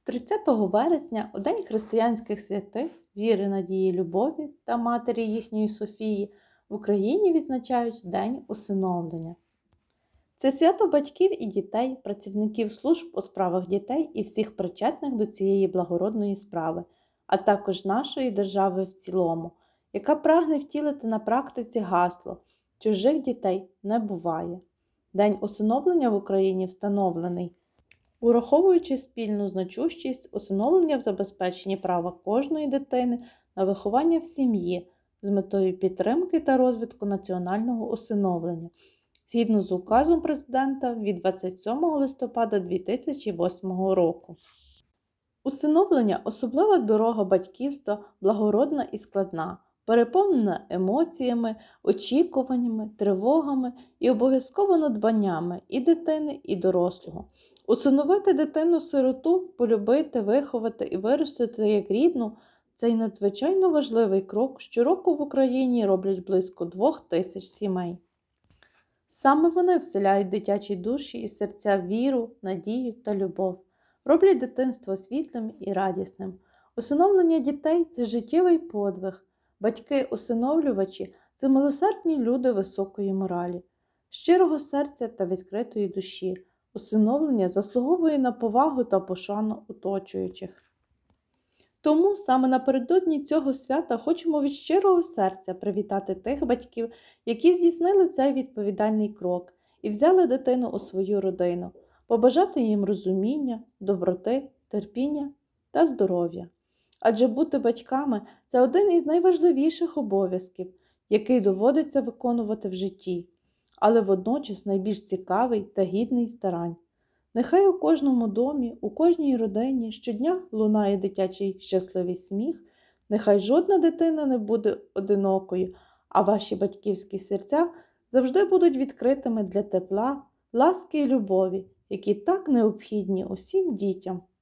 30 вересня, у День християнських святих, віри, надії, любові та матері їхньої Софії, в Україні відзначають День усиновлення. Це свято батьків і дітей, працівників служб у справах дітей і всіх причетних до цієї благородної справи, а також нашої держави в цілому, яка прагне втілити на практиці гасло «Чужих дітей не буває». День усиновлення в Україні встановлений, ураховуючи спільну значущість усиновлення в забезпеченні права кожної дитини на виховання в сім'ї з метою підтримки та розвитку національного усиновлення, згідно з указом президента від 27 листопада 2008 року. Усиновлення – особлива дорога батьківства, благородна і складна, переповнена емоціями, очікуваннями, тривогами і обов'язково надбаннями і дитини, і дорослого. Усиновити дитину-сироту, полюбити, виховати і виростити як рідну – цей надзвичайно важливий крок щороку в Україні роблять близько 2000 сімей. Саме вони вселяють дитячі душі і серця віру, надію та любов, роблять дитинство світлим і радісним. Усиновлення дітей – це життєвий подвиг. Батьки-усиновлювачі – це милосердні люди високої моралі, щирого серця та відкритої душі. Усиновлення заслуговує на повагу та пошану оточуючих. Тому саме напередодні цього свята хочемо від щирого серця привітати тих батьків, які здійснили цей відповідальний крок і взяли дитину у свою родину, побажати їм розуміння, доброти, терпіння та здоров'я. Адже бути батьками – це один із найважливіших обов'язків, який доводиться виконувати в житті, але водночас найбільш цікавий та гідний старань. Нехай у кожному домі, у кожній родині щодня лунає дитячий щасливий сміх, нехай жодна дитина не буде одинокою, а ваші батьківські серця завжди будуть відкритими для тепла, ласки і любові, які так необхідні усім дітям.